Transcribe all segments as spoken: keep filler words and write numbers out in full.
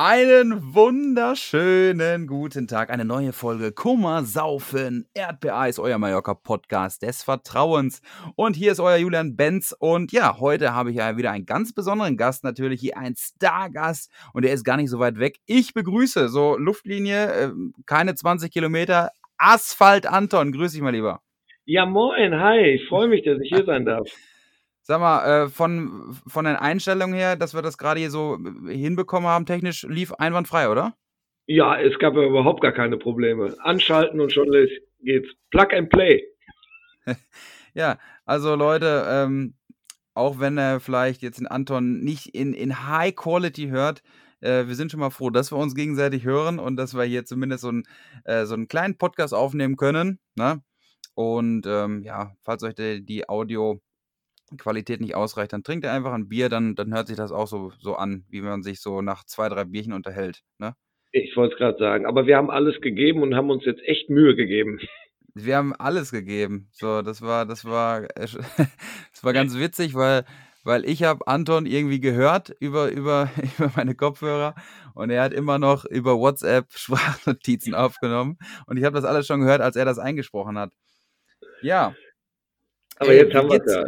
Einen wunderschönen guten Tag. Eine neue Folge Kummer, Saufen, Erdbeereis, euer Mallorca-Podcast des Vertrauens. Und hier ist euer Julian Benz. Und ja, heute habe ich ja wieder einen ganz besonderen Gast, natürlich hier ein Stargast. Und der ist gar nicht so weit weg. Ich begrüße, so Luftlinie, äh, keine zwanzig Kilometer, Asphalt Anton. Grüß dich mal lieber. Ja, moin, hi. Ich freue mich, dass ich hier sein darf. Sag mal, äh, von, von den Einstellungen her, dass wir das gerade hier so hinbekommen haben, technisch lief einwandfrei, oder? Ja, es gab ja überhaupt gar keine Probleme. Anschalten und schon geht's. Plug and Play. Ja, also Leute, ähm, auch wenn er vielleicht jetzt den Anton nicht in, in High Quality hört, äh, wir sind schon mal froh, dass wir uns gegenseitig hören und dass wir hier zumindest so, ein, äh, so einen kleinen Podcast aufnehmen können. Ne? Und ähm, ja, falls euch die, die Audio-Qualität nicht ausreicht, dann trinkt ihr einfach ein Bier, dann, dann hört sich das auch so, so an, wie man sich so nach zwei, drei Bierchen unterhält. Ne? Ich wollte es gerade sagen, aber wir haben alles gegeben und haben uns jetzt echt Mühe gegeben. Wir haben alles gegeben. So, das war, das war, äh, das war ganz witzig, weil, weil ich habe Anton irgendwie gehört über, über, über meine Kopfhörer und er hat immer noch über WhatsApp Sprachnotizen aufgenommen und ich habe das alles schon gehört, als er das eingesprochen hat. Ja. Aber Ey, jetzt wie haben wir es geht's? ja.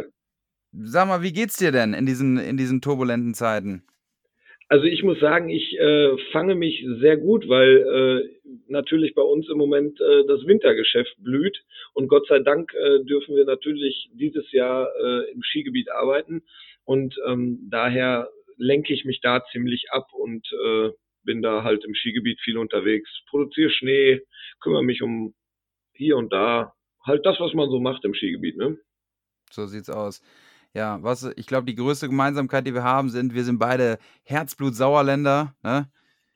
Sag mal, wie geht's dir denn in diesen, in diesen turbulenten Zeiten? Also ich muss sagen, ich äh, fange mich sehr gut, weil äh, natürlich bei uns im Moment äh, das Wintergeschäft blüht und Gott sei Dank äh, dürfen wir natürlich dieses Jahr äh, im Skigebiet arbeiten und ähm, daher lenke ich mich da ziemlich ab und äh, bin da halt im Skigebiet viel unterwegs, produziere Schnee, kümmere mich um hier und da, halt das, was man so macht im Skigebiet, ne? So sieht's aus. Ja, was, ich glaube, die größte Gemeinsamkeit, die wir haben, sind, wir sind beide Herzblut-Sauerländer, ne?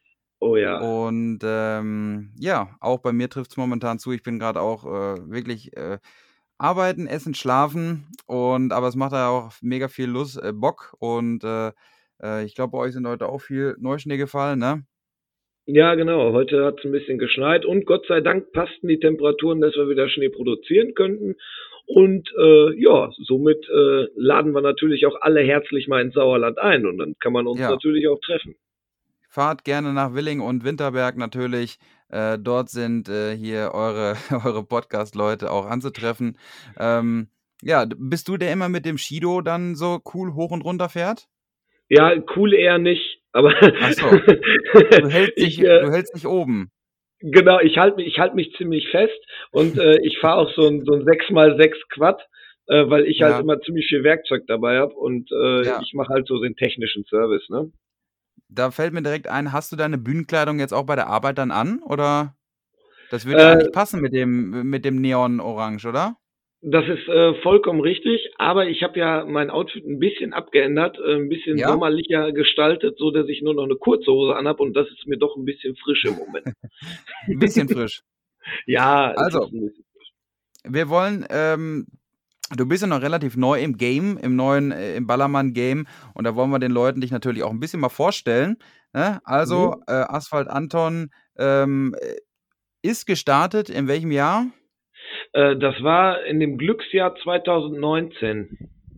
Oh ja. Und ähm, ja, auch bei mir trifft es momentan zu. Ich bin gerade auch äh, wirklich äh, arbeiten, essen, schlafen. Und aber es macht ja auch mega viel Lust, äh, Bock. Und äh, äh, ich glaube, bei euch sind heute auch viel Neuschnee gefallen, ne? Ja, genau. Heute hat es ein bisschen geschneit und Gott sei Dank passten die Temperaturen, dass wir wieder Schnee produzieren könnten. Und äh, ja, somit äh, laden wir natürlich auch alle herzlich mal ins Sauerland ein und dann kann man uns Ja, natürlich auch treffen. fahrt gerne nach Willing und Winterberg natürlich. Äh, dort sind äh, hier eure, eure Podcast-Leute auch anzutreffen. Ähm, ja, d- bist du der immer mit dem Shido dann so cool hoch und runter fährt? Ja, cool eher nicht, aber Ach so, du hältst dich, ich äh, du hältst dich oben. genau, ich halte mich, ich halte mich ziemlich fest und äh, ich fahre auch so ein so ein sechs mal sechs Quad, äh, weil ich halt Ja, immer ziemlich viel Werkzeug dabei habe und äh, ja. ich mache halt so den technischen Service, ne? Da fällt mir direkt ein, hast du deine Bühnenkleidung jetzt auch bei der Arbeit dann an? Oder das würde ja Äh, eigentlich passen mit dem, mit dem Neon-Orange, oder? Das ist äh, vollkommen richtig, aber ich habe ja mein Outfit ein bisschen abgeändert, äh, ein bisschen Ja? sommerlicher gestaltet, so dass ich nur noch eine kurze Hose anhab und das ist mir doch ein bisschen frisch im Moment. Ein bisschen frisch. Ja, es Also, ist ein bisschen. wir wollen, ähm, du bist ja noch relativ neu im Game, im neuen, äh, im Ballermann-Game. Und da wollen wir den Leuten dich natürlich auch ein bisschen mal vorstellen. Ne? Also, Mhm. äh, Asphalt Anton ähm, äh, ist gestartet in welchem Jahr? Äh, das war in dem Glücksjahr zwanzig neunzehn.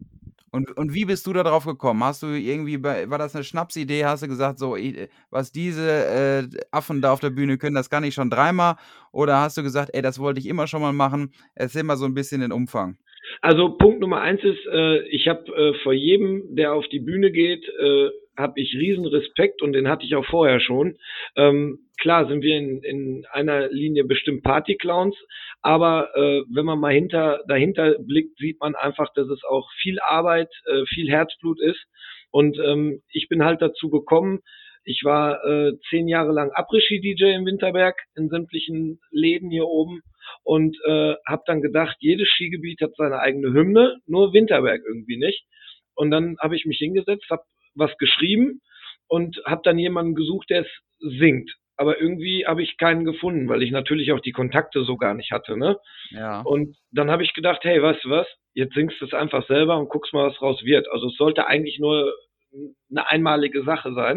Und, und wie bist du da drauf gekommen? Hast du irgendwie, bei, war das eine Schnapsidee? Hast du gesagt, so, ich, was diese äh, Affen da auf der Bühne können, das kann ich schon dreimal? Oder hast du gesagt, ey, das wollte ich immer schon mal machen? Erzähl mal so ein bisschen den Umfang. Also Punkt Nummer eins ist, äh, ich habe äh, vor jedem, der auf die Bühne geht, äh, habe ich riesen Respekt und den hatte ich auch vorher schon. Ähm, klar sind wir in, in einer Linie bestimmt Partyclowns, aber äh, wenn man mal hinter dahinter blickt, sieht man einfach, dass es auch viel Arbeit, äh, viel Herzblut ist. Und ähm, ich bin halt dazu gekommen. Ich war äh, zehn Jahre lang Après-Ski-D J in Winterberg in sämtlichen Läden hier oben und äh, habe dann gedacht, jedes Skigebiet hat seine eigene Hymne, nur Winterberg irgendwie nicht. Und dann habe ich mich hingesetzt, habe was geschrieben und habe dann jemanden gesucht, der es singt. Aber irgendwie habe ich keinen gefunden, weil ich natürlich auch die Kontakte so gar nicht hatte, ne? Ja. Und dann habe ich gedacht, hey, weißt du was? Jetzt singst du es einfach selber und guckst mal, was raus wird. Also es sollte eigentlich nur eine einmalige Sache sein.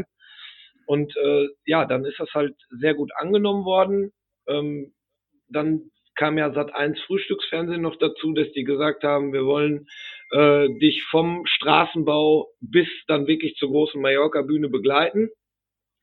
Und äh, ja, dann ist das halt sehr gut angenommen worden. Ähm, dann kam ja Sat eins Frühstücksfernsehen noch dazu, dass die gesagt haben, wir wollen äh, dich vom Straßenbau bis dann wirklich zur großen Mallorca-Bühne begleiten.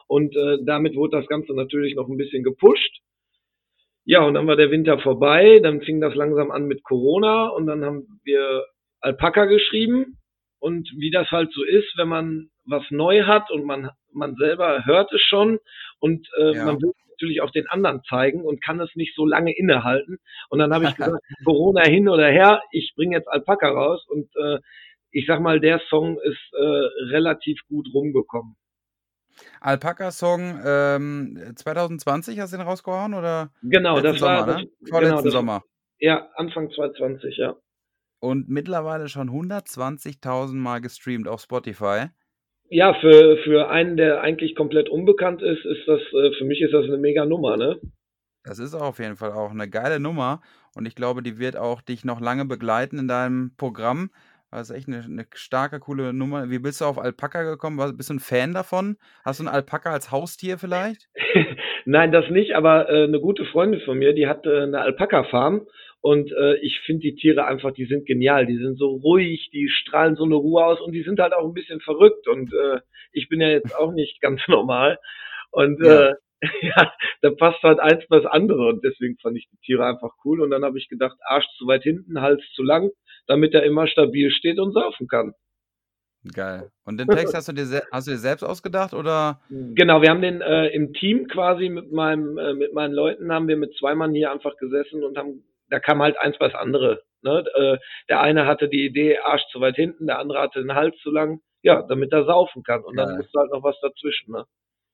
Und äh, damit wurde das Ganze natürlich noch ein bisschen gepusht. Ja, und dann war der Winter vorbei, dann fing das langsam an mit Corona und dann haben wir Alpaka geschrieben. Und wie das halt so ist, wenn man was neu hat und man, man selber hört es schon und äh, Ja. man will natürlich auch den anderen zeigen und kann es nicht so lange innehalten. Und dann habe ich gesagt, Corona hin oder her, ich bringe jetzt Alpaka raus und äh, ich sag mal, der Song ist äh, relativ gut rumgekommen. Alpaka-Song, ähm, zwanzig zwanzig hast du den rausgehauen oder? Genau, Letzten das war Sommer, das, ne? genau, Vorletzten das, Sommer. ja, Anfang zwanzig zwanzig, ja. Und mittlerweile schon hundertzwanzigtausend Mal gestreamt auf Spotify. Ja, für, für einen, der eigentlich komplett unbekannt ist, ist das, äh, für mich ist das eine mega Nummer, ne? Das ist auf jeden Fall auch eine geile Nummer und ich glaube, die wird auch dich noch lange begleiten in deinem Programm. Das ist echt eine, eine starke, coole Nummer. Wie bist du auf Alpaka gekommen? Was- Bist du ein Fan davon? Hast du ein Alpaka als Haustier vielleicht? Nein, das nicht, aber äh, eine gute Freundin von mir, die hat äh, eine Alpaka-Farm und äh, ich finde die Tiere einfach, die sind genial, die sind so ruhig, die strahlen so eine Ruhe aus und die sind halt auch ein bisschen verrückt und äh, ich bin ja jetzt auch nicht ganz normal und Ja, äh, ja, da passt halt eins das andere und deswegen fand ich die Tiere einfach cool und dann habe ich gedacht, Arsch zu weit hinten, Hals zu lang, damit er immer stabil steht und saufen kann. geil. Und den Text hast du dir, se- hast du dir selbst ausgedacht oder? Genau, wir haben den äh, im Team quasi mit meinem äh, mit meinen Leuten haben wir mit zwei Mann hier einfach gesessen und haben, da kam halt eins was andere. Ne? Äh, der eine hatte die Idee, Arsch zu weit hinten, der andere hatte den Hals zu lang, ja, damit er saufen kann. Und dann Geil, musste halt noch was dazwischen. Ne?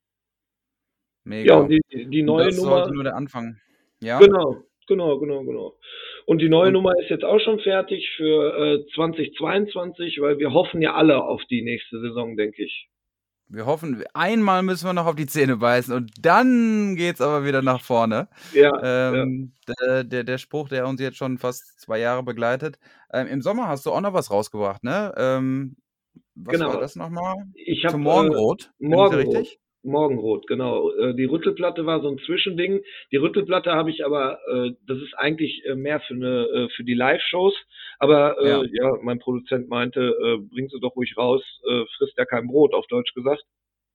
Ja, und mega. die, die Und neue das sollte Nummer, nur der Anfang. Ja? genau, genau, genau, genau. Und die neue Und Nummer ist jetzt auch schon fertig für äh, zwanzig zweiundzwanzig, weil wir hoffen ja alle auf die nächste Saison, denke ich. wir hoffen, einmal müssen wir noch auf die Zähne beißen und dann geht's aber wieder nach vorne. Ja, ja. Ähm, der, der, der Spruch, der uns jetzt schon fast zwei Jahre begleitet. Ähm, im Sommer hast du auch noch was rausgebracht, ne? Ähm, was war Genau. das nochmal? Ich Zum habe äh, Morgenrot, bin ich da Morgenrot. richtig? Morgenrot, genau. Äh, die Rüttelplatte war so ein Zwischending. Die Rüttelplatte habe ich aber, äh, das ist eigentlich äh, mehr für eine, äh, für die Live-Shows. Aber Ja, äh, ja, mein Produzent meinte, äh, bring sie doch ruhig raus, äh, frisst ja kein Brot, auf Deutsch gesagt.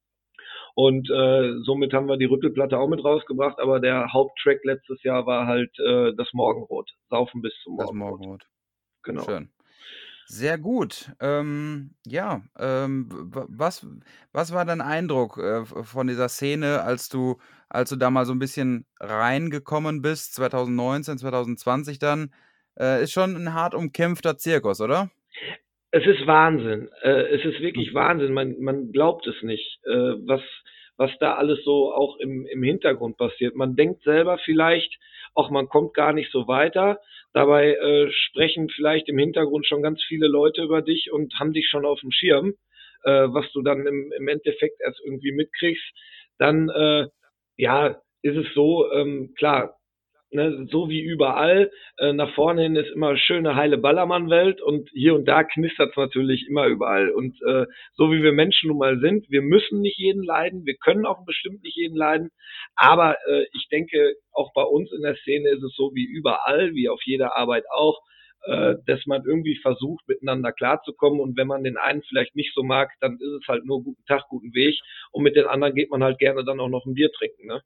Und äh, somit haben wir die Rüttelplatte auch mit rausgebracht. Aber der Haupttrack letztes Jahr war halt äh, das Morgenrot. Saufen bis zum das Morgenrot. Morgenrot. Genau. Schön. Sehr gut. Ähm, ja, ähm, w- was, was war dein Eindruck äh, f- von dieser Szene, als du, als du da mal so ein bisschen reingekommen bist, zwanzig neunzehn, zwanzig zwanzig dann? Äh, ist schon ein hart umkämpfter Zirkus, oder? Es ist Wahnsinn. Äh, es ist Hm. wirklich Wahnsinn. Man, man glaubt es nicht, äh, was, was da alles so auch im, im Hintergrund passiert. Man denkt selber vielleicht, auch man kommt gar nicht so weiter. Dabei äh, sprechen vielleicht im Hintergrund schon ganz viele Leute über dich und haben dich schon auf dem Schirm, äh, was du dann im, im Endeffekt erst irgendwie mitkriegst. Dann, äh, ja, ist es so, ähm, klar, ne, so wie überall, äh, nach vorne hin ist immer schöne, heile Ballermann-Welt und hier und da knistert es natürlich immer überall. Und äh, so wie wir Menschen nun mal sind, wir müssen nicht jeden leiden, wir können auch bestimmt nicht jeden leiden, aber äh, ich denke, auch bei uns in der Szene ist es so wie überall, wie auf jeder Arbeit auch, äh, dass man irgendwie versucht, miteinander klarzukommen und wenn man den einen vielleicht nicht so mag, dann ist es halt nur guten Tag, guten Weg und mit den anderen geht man halt gerne dann auch noch ein Bier trinken, ne?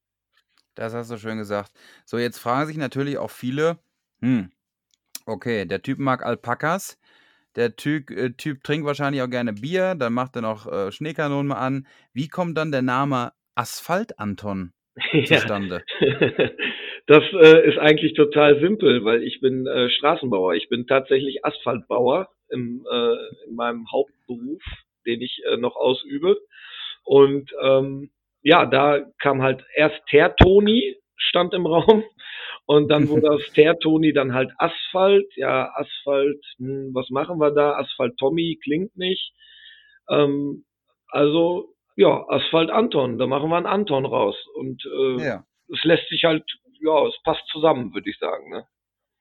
Das hast du schön gesagt. So, jetzt fragen sich natürlich auch viele, hm, okay, der Typ mag Alpakas, der Typ, äh, Typ trinkt wahrscheinlich auch gerne Bier, dann macht er noch äh, Schneekanonen mal an. Wie kommt dann der Name Asphalt Anton Ja, zustande? das äh, ist eigentlich total simpel, weil ich bin äh, Straßenbauer. Ich bin tatsächlich Asphaltbauer im, äh, in meinem Hauptberuf, den ich äh, noch ausübe. Und ähm, ja, da kam halt erst Teertoni, stand im Raum. Und dann wurde aus Teertoni dann halt Asphalt. Ja, Asphalt, hm, was machen wir da? Asphalt Tommy klingt nicht. Ähm, also, ja, Asphalt Anton, da machen wir einen Anton raus. Und äh, Ja. es lässt sich halt, ja, es passt zusammen, würde ich sagen. Ne?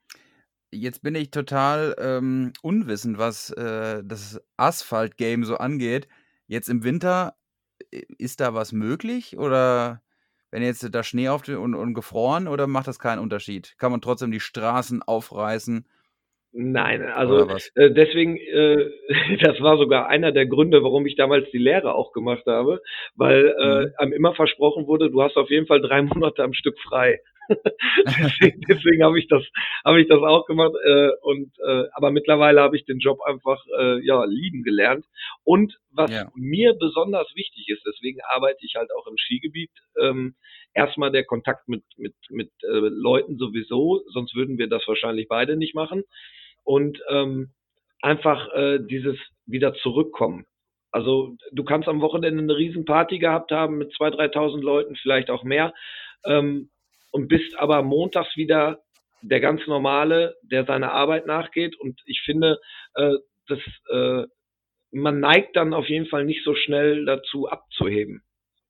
Jetzt bin ich total ähm, unwissend, was äh, das Asphalt-Game so angeht. Jetzt im Winter, i- ist da was möglich? Oder wenn jetzt da Schnee auf und, und gefroren, oder macht das keinen Unterschied? Kann man trotzdem die Straßen aufreißen? Nein, also Oder was? äh, deswegen, äh, das war sogar einer der Gründe, warum ich damals die Lehre auch gemacht habe, weil äh, Mhm. einem immer versprochen wurde, du hast auf jeden Fall drei Monate am Stück frei. deswegen deswegen habe ich das, habe ich das auch gemacht. Äh, und äh, aber mittlerweile habe ich den Job einfach äh, ja lieben gelernt. Und was Ja, mir besonders wichtig ist, deswegen arbeite ich halt auch im Skigebiet. Ähm, erstmal der Kontakt mit mit mit äh, Leuten sowieso, sonst würden wir das wahrscheinlich beide nicht machen. Und ähm, einfach äh, dieses wieder zurückkommen. Also du kannst am Wochenende eine Riesenparty gehabt haben mit zweitausend, dreitausend Leuten, vielleicht auch mehr, ähm, und bist aber montags wieder der ganz normale, der seiner Arbeit nachgeht. Und ich finde, äh, dass äh, man neigt dann auf jeden Fall nicht so schnell dazu abzuheben.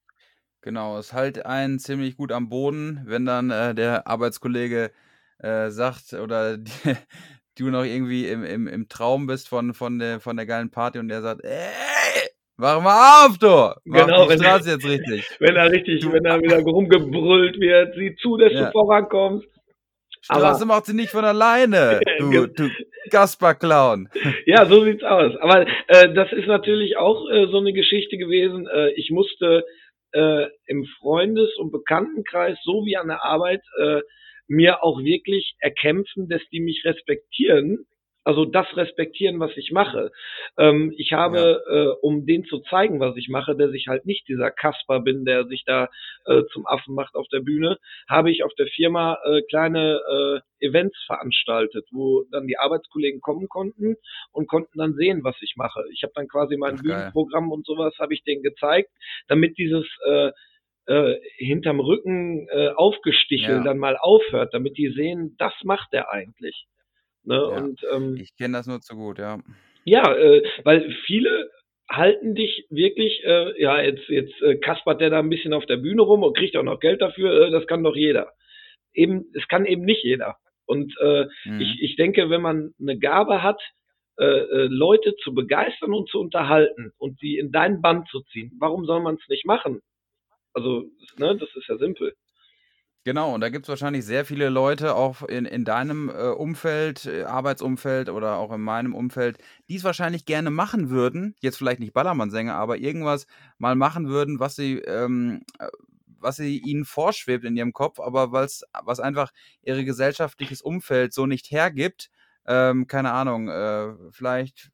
genau. Es hält einen ziemlich gut am Boden, wenn dann äh, der Arbeitskollege äh, sagt oder die, du noch irgendwie im, im, im Traum bist von, von, der, von der geilen Party und der sagt, ey, mach mal auf, du! Mach Genau, die wenn, Straße jetzt richtig. wenn da richtig, Du, wenn da wieder rumgebrüllt wird, sieh zu, dass du ja, vorankommst. Straße Aber macht sie nicht von alleine, du, du Kasper-Clown. ja, so sieht's aus. Aber äh, das ist natürlich auch äh, so eine Geschichte gewesen. Äh, ich musste äh, im Freundes- und Bekanntenkreis sowie an der Arbeit äh, mir auch wirklich erkämpfen, dass die mich respektieren. Also das respektieren, was ich mache. Ähm, ich Ja, habe, äh, um denen zu zeigen, was ich mache, dass ich halt nicht dieser Kasper bin, der sich da äh, zum Affen macht auf der Bühne, habe ich auf der Firma äh, kleine äh, Events veranstaltet, wo dann die Arbeitskollegen kommen konnten und konnten dann sehen, was ich mache. Ich habe dann quasi mein ach geil. Bühnenprogramm und sowas habe ich denen gezeigt, damit dieses äh, äh, hinterm Rücken äh, Aufgestichel Ja, dann mal aufhört, damit die sehen, das macht er eigentlich. Ne? ja. Und ähm, Ich kenne das nur zu gut, ja. ja, äh, weil viele halten dich wirklich, äh, ja, jetzt, jetzt äh, kaspert der da ein bisschen auf der Bühne rum und kriegt auch noch Geld dafür, äh, das kann doch jeder. Eben, es kann eben nicht jeder. Und äh, Mhm. ich, ich denke, wenn man eine Gabe hat, äh, äh, Leute zu begeistern und zu unterhalten und sie in dein Band zu ziehen, warum soll man es nicht machen? Also, ne, das ist ja simpel. Genau, und da gibt's wahrscheinlich sehr viele Leute auch in in deinem, äh, Umfeld, äh, Arbeitsumfeld oder auch in meinem Umfeld, die es wahrscheinlich gerne machen würden, jetzt vielleicht nicht Ballermannsänger, aber irgendwas mal machen würden, was sie, ähm, äh was sie ihnen vorschwebt in ihrem Kopf, aber weil's was einfach ihre gesellschaftliches Umfeld so nicht hergibt. Ähm, keine Ahnung, äh, vielleicht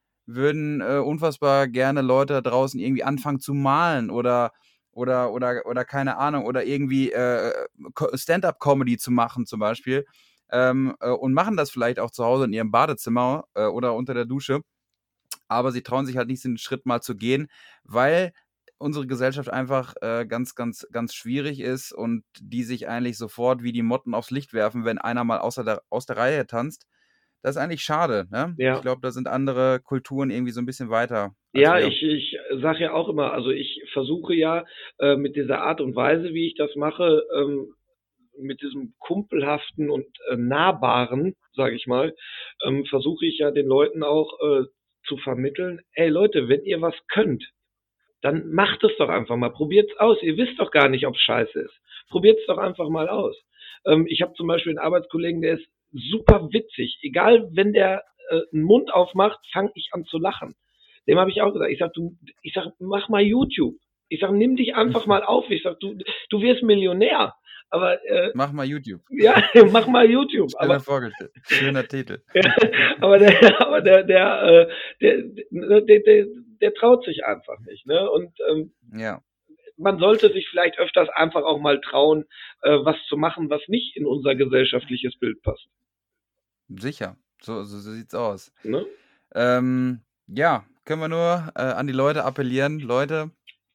würden äh, unfassbar gerne Leute da draußen irgendwie anfangen zu malen oder oder oder oder keine Ahnung oder irgendwie äh, Co- Stand-up-Comedy zu machen zum Beispiel ähm, äh, und machen das vielleicht auch zu Hause in ihrem Badezimmer äh, oder unter der Dusche, aber sie trauen sich halt nicht den Schritt mal zu gehen, weil unsere Gesellschaft einfach äh, ganz, ganz, ganz schwierig ist und die sich eigentlich sofort wie die Motten aufs Licht werfen, wenn einer mal außer der, aus der Reihe tanzt. Das ist eigentlich schade, ne? Ich Ja. glaube, da sind andere Kulturen irgendwie so ein bisschen weiter als Ja, wir. ich, ich sage ja auch immer, also ich versuche ja äh, mit dieser Art und Weise, wie ich das mache, ähm, mit diesem kumpelhaften und äh, nahbaren, sage ich mal, ähm, versuche ich ja den Leuten auch äh, zu vermitteln, ey Leute, wenn ihr was könnt, dann macht es doch einfach mal, probiert's aus. Ihr wisst doch gar nicht, ob's scheiße ist. Probiert's doch einfach mal aus. Ähm, ich habe zum Beispiel einen Arbeitskollegen, der ist super witzig. Egal, wenn der äh, einen Mund aufmacht, fange ich an zu lachen. Dem habe ich auch gesagt, ich sag, du, ich sag, mach mal YouTube. Ich sag, nimm dich einfach mal auf. Ich sag, du, du wirst Millionär. Aber äh, Mach mal YouTube. ja, mach mal YouTube. Schöner Aber Vorgeschritt. Schöner Titel. ja, aber der, aber der, der, äh, der, der, der, der, der traut sich einfach nicht. Ne? Und ähm, Ja, man sollte sich vielleicht öfters einfach auch mal trauen, äh, was zu machen, was nicht in unser gesellschaftliches Bild passt. sicher. So, so, so sieht's aus. Ne? Ähm, ja, können wir nur äh, an die Leute appellieren. Leute,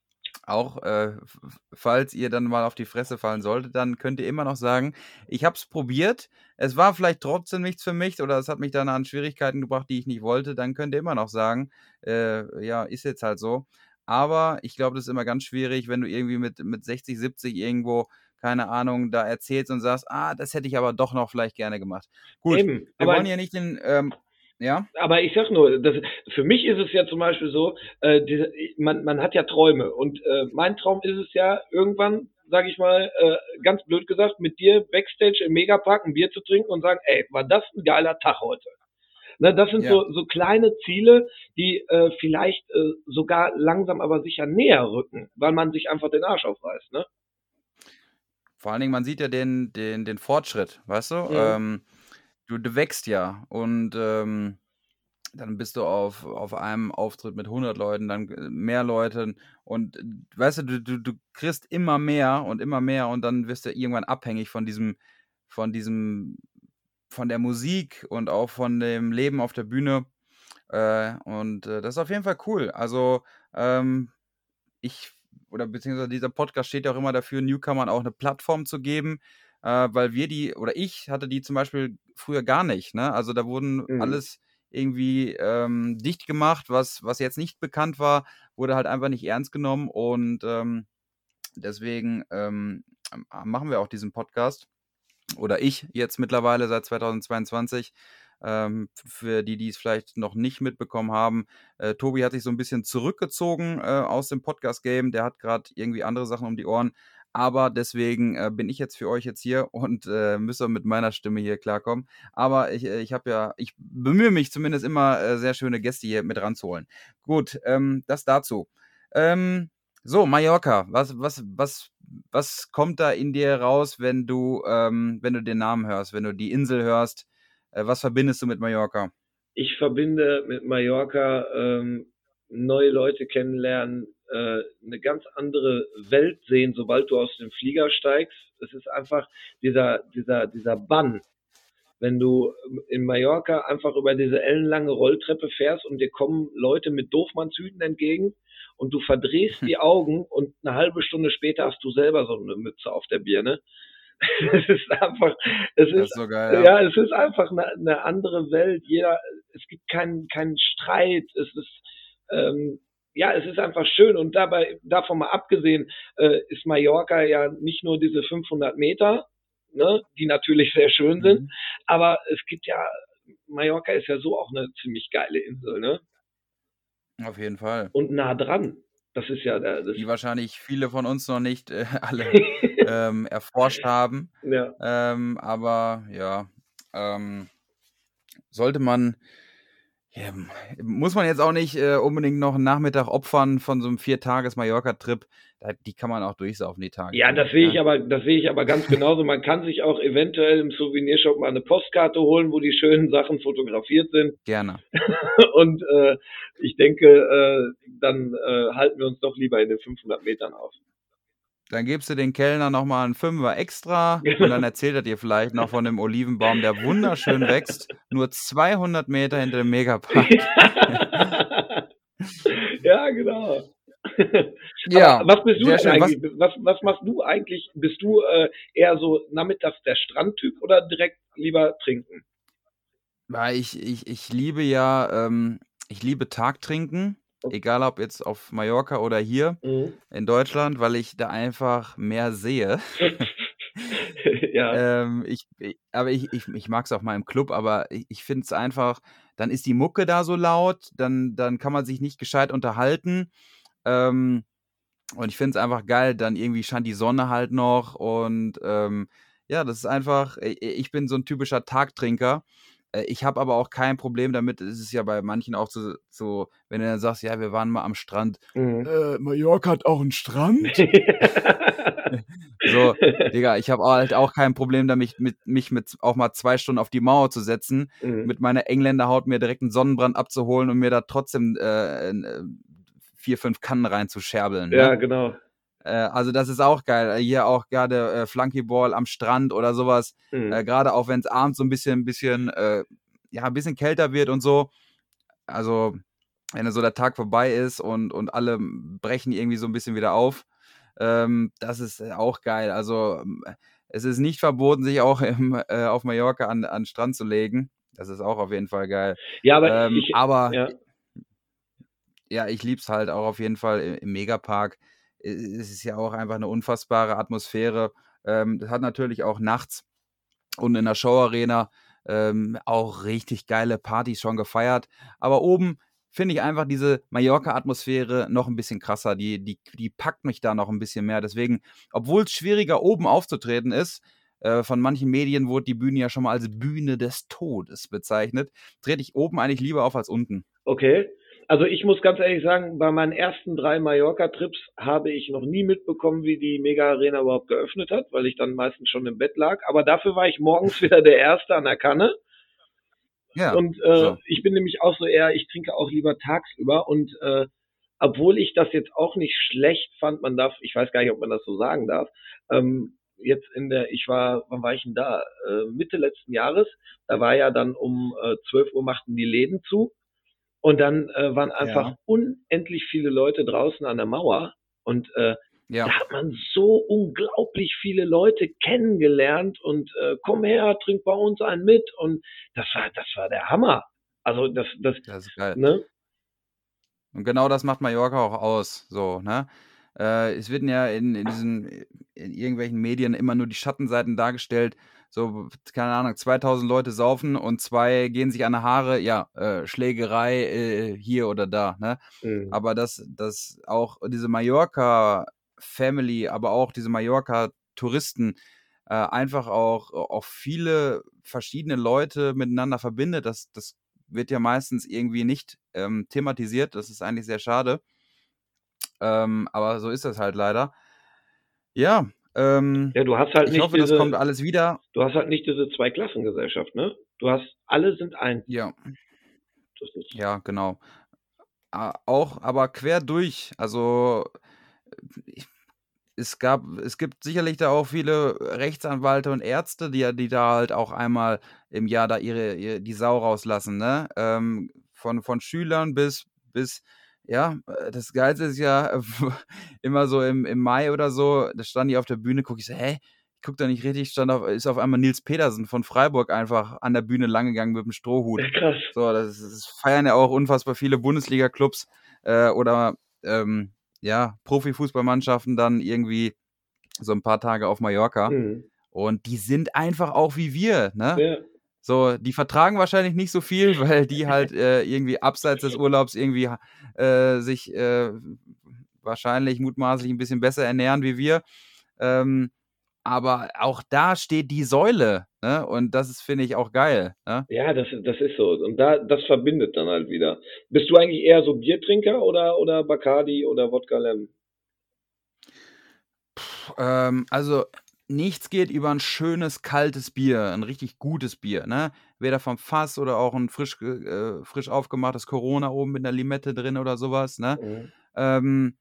auch äh, f- falls ihr dann mal auf die Fresse fallen solltet, dann könnt ihr immer noch sagen, ich habe es probiert, es war vielleicht trotzdem nichts für mich oder es hat mich dann an Schwierigkeiten gebracht, die ich nicht wollte, dann könnt ihr immer noch sagen, äh, ja, ist jetzt halt so. Aber ich glaube, das ist immer ganz schwierig, wenn du irgendwie mit, mit sechzig, siebzig irgendwo, keine Ahnung, da erzählst und sagst, ah, das hätte ich aber doch noch vielleicht gerne gemacht. Gut, Eben. wir wollen Aber ja nicht den, ähm, ja, Aber ich sag nur, das, für mich ist es ja zum Beispiel so, äh, diese, man, man hat ja Träume und äh, mein Traum ist es ja irgendwann, sage ich mal, äh, ganz blöd gesagt, mit dir Backstage im Megapark ein Bier zu trinken und sagen, ey, war das ein geiler Tag heute. Ne, das sind Ja. so, so kleine Ziele, die äh, vielleicht äh, sogar langsam aber sicher näher rücken, weil man sich einfach den Arsch aufreißt. Ne? Vor allen Dingen, man sieht ja den, den, den Fortschritt, weißt du? Mhm. Ähm, du, du wächst ja und ähm, dann bist du auf, auf einem Auftritt mit hundert Leuten, dann äh, mehr Leuten und äh, weißt du, du, du, du kriegst immer mehr und immer mehr und dann wirst du irgendwann abhängig von diesem, von diesem, von der Musik und auch von dem Leben auf der Bühne. Äh, und äh, das ist auf jeden Fall cool. Also ähm, ich oder beziehungsweise dieser Podcast steht ja auch immer dafür, Newcomern auch eine Plattform zu geben, äh, weil wir die oder ich hatte die zum Beispiel früher gar nicht. Ne? Also da wurden Mhm. alles irgendwie ähm, dicht gemacht, was, was jetzt nicht bekannt war, wurde halt einfach nicht ernst genommen und ähm, deswegen ähm, machen wir auch diesen Podcast. Oder ich jetzt mittlerweile seit zweitausendzweiundzwanzig. Ähm, für die, die es vielleicht noch nicht mitbekommen haben, äh, Tobi hat sich so ein bisschen zurückgezogen äh, aus dem Podcast-Game. Der hat gerade irgendwie andere Sachen um die Ohren. Aber deswegen äh, bin ich jetzt für euch jetzt hier und äh, müsste mit meiner Stimme hier klarkommen. Aber ich, äh, ich habe ja, ich bemühe mich zumindest immer, äh, sehr schöne Gäste hier mit ranzuholen. Gut, ähm, das dazu. Ähm, so, Mallorca, was, was, was, was kommt da in dir raus, wenn du, ähm, wenn du den Namen hörst, wenn du die Insel hörst? Äh, was verbindest du mit Mallorca? Ich verbinde mit Mallorca ähm, neue Leute kennenlernen, äh, eine ganz andere Welt sehen, sobald du aus dem Flieger steigst. Es ist einfach dieser, dieser, dieser Bann. Wenn du in Mallorca einfach über diese ellenlange Rolltreppe fährst und dir kommen Leute mit Doofmannshüten entgegen und du verdrehst die Augen und eine halbe Stunde später hast du selber so eine Mütze auf der Birne. Es ist einfach, es Das ist, ist so geil, ja. ja, es ist einfach eine, eine andere Welt. Jeder, es gibt keinen, keinen Streit. Es ist, ähm, ja, es ist einfach schön. Und dabei, davon mal abgesehen, äh, ist Mallorca ja nicht nur diese fünfhundert Meter, ne, die natürlich sehr schön sind, Mhm. aber es gibt ja, Mallorca ist ja so auch eine ziemlich geile Insel, ne? Auf jeden Fall. Und nah dran. Das ist ja der, das Die wahrscheinlich viele von uns noch nicht äh, alle ähm, erforscht haben. ja. Ähm, aber ja, ähm, sollte man, ja, muss man jetzt auch nicht äh, unbedingt noch einen Nachmittag opfern von so einem Vier-Tages-Mallorca-Trip. Da, die kann man auch durchsaufen, die Tage. Ja, finde das ich, sehe ich ne? aber, das sehe ich aber ganz genauso. Man kann sich auch eventuell im Souvenirshop mal eine Postkarte holen, wo die schönen Sachen fotografiert sind. Gerne. Und äh, ich denke, äh, dann äh, halten wir uns doch lieber in den fünfhundert Metern auf. Dann gibst du den Kellner nochmal einen Fünfer extra und dann Genau. erzählt er dir vielleicht noch von dem Olivenbaum, der wunderschön wächst, nur zweihundert Meter hinter dem Megapark. Ja, genau. Ja, Aber was bist du sehr denn schön. Was, eigentlich? Was, was machst du eigentlich? Bist du äh, eher so nachmittags der Strandtyp oder direkt lieber trinken? ja, ich, ich, ich liebe ja, ähm, ich liebe Tagtrinken, egal ob jetzt auf Mallorca oder hier Mhm. in Deutschland, weil ich da einfach mehr sehe. Ja. Ähm, ich, ich, aber ich, ich, ich mag es auch mal im Club, aber ich, ich finde es einfach, dann ist die Mucke da so laut, dann, dann kann man sich nicht gescheit unterhalten. Ähm, und ich finde es einfach geil, dann irgendwie scheint die Sonne halt noch und ähm, ja, das ist einfach, ich, ich bin so ein typischer Tagtrinker. Äh, Ich habe aber auch kein Problem damit, es ist ja bei manchen auch so, so, wenn du dann sagst, ja, wir waren mal am Strand. Mhm. Äh, Mallorca hat auch einen Strand? So, Digga, ich habe halt auch kein Problem damit, mit, mich mit auch mal zwei Stunden auf die Mauer zu setzen, Mhm. mit meiner Engländerhaut mir direkt einen Sonnenbrand abzuholen und mir da trotzdem äh, äh, vier, fünf Kannen reinzuscherbeln. Ja, Ne? genau. Äh, also das ist auch geil. Hier auch gerade äh, Flunkyball am Strand oder sowas. Mhm. Äh, gerade auch wenn es abends so ein bisschen, bisschen, äh, ja, ein bisschen kälter wird und so. Also wenn so der Tag vorbei ist und, und alle brechen irgendwie so ein bisschen wieder auf. Ähm, das ist äh, auch geil. Also ähm, es ist nicht verboten, sich auch im, äh, auf Mallorca an, an den Strand zu legen. Das ist auch auf jeden Fall geil. Ja, aber Ähm, ich, aber ja. ja, ich lieb's halt auch auf jeden Fall im, im Megapark. I- Es ist ja auch einfach eine unfassbare Atmosphäre. Ähm, das hat natürlich auch nachts und in der Showarena ähm, auch richtig geile Partys schon gefeiert. Aber oben finde ich einfach diese Mallorca-Atmosphäre noch ein bisschen krasser. Die, die, die packt mich da noch ein bisschen mehr. Deswegen, obwohl es schwieriger oben aufzutreten ist, äh, von manchen Medien wurde die Bühne ja schon mal als Bühne des Todes bezeichnet, trete ich oben eigentlich lieber auf als unten. Okay. Also ich muss ganz ehrlich sagen, bei meinen ersten drei Mallorca-Trips habe ich noch nie mitbekommen, wie die Mega-Arena überhaupt geöffnet hat, weil ich dann meistens schon im Bett lag. Aber dafür war ich morgens wieder der Erste an der Kanne. Ja, Und äh, so. ich bin nämlich auch so eher, ich trinke auch lieber tagsüber. Und äh, obwohl ich das jetzt auch nicht schlecht fand, man darf, ich weiß gar nicht, ob man das so sagen darf, ähm, jetzt in der, ich war, wann war ich denn da? Äh, Mitte letzten Jahres, da war ja dann um äh, zwölf Uhr machten die Läden zu. Und dann äh, waren einfach Ja. unendlich viele Leute draußen an der Mauer. Und äh, Ja. da hat man so unglaublich viele Leute kennengelernt und äh, komm her, trink bei uns einen mit. Und das war, das war der Hammer. Also das, das, Das ist geil. ne? Und genau das macht Mallorca auch aus, so, ne? Äh, es werden ja in, in diesen, in irgendwelchen Medien immer nur die Schattenseiten dargestellt. So, keine Ahnung, zweitausend Leute saufen und zwei gehen sich an die Haare, ja, äh, Schlägerei äh, hier oder da, ne? Mhm. Aber dass dass auch diese Mallorca-Family, aber auch diese Mallorca-Touristen äh, einfach auch, auch viele verschiedene Leute miteinander verbindet, das, das wird ja meistens irgendwie nicht ähm, thematisiert. Das ist eigentlich sehr schade. Ähm, aber so ist das halt leider. Ja, ähm, Ja, du hast halt ich nicht hoffe, das diese, kommt alles wieder. du hast halt nicht diese Zweiklassengesellschaft, ne? Du hast, alle sind ein. Ja, Das ist, ja, genau. A- Auch, aber quer durch. Also ich, es gab, es gibt sicherlich da auch viele Rechtsanwälte und Ärzte, die, die da halt auch einmal im Jahr da ihre, ihre die Sau rauslassen, ne? Ähm, von, von Schülern bis, bis, ja, äh, das Geilste ist ja immer so im, im Mai oder so, da stand ich auf der Bühne, gucke ich so, hä? Ich guck da nicht richtig, stand auf, ist auf einmal Nils Petersen von Freiburg einfach an der Bühne langgegangen mit dem Strohhut. ja, krass. So, das, das feiern ja auch unfassbar viele Bundesliga-Clubs äh, oder ähm, ja, Profifußballmannschaften dann irgendwie so ein paar Tage auf Mallorca. Mhm. Und die sind einfach auch wie wir, ne? Ja. So, die vertragen wahrscheinlich nicht so viel, weil die halt äh, irgendwie abseits des Urlaubs irgendwie äh, sich äh, wahrscheinlich mutmaßlich ein bisschen besser ernähren wie wir. Ähm, aber auch da steht die Säule, ne? Und das ist, finde ich, auch geil, ne? Ja, das, das ist so. Und da, das verbindet dann halt wieder. Bist du eigentlich eher so Biertrinker oder, oder Bacardi oder Wodka Lemon? Ähm, also nichts geht über ein schönes, kaltes Bier, ein richtig gutes Bier, ne? Weder vom Fass oder auch ein frisch, ge- äh, frisch aufgemachtes Corona oben mit einer Limette drin oder sowas, ne? Mhm. Ähm,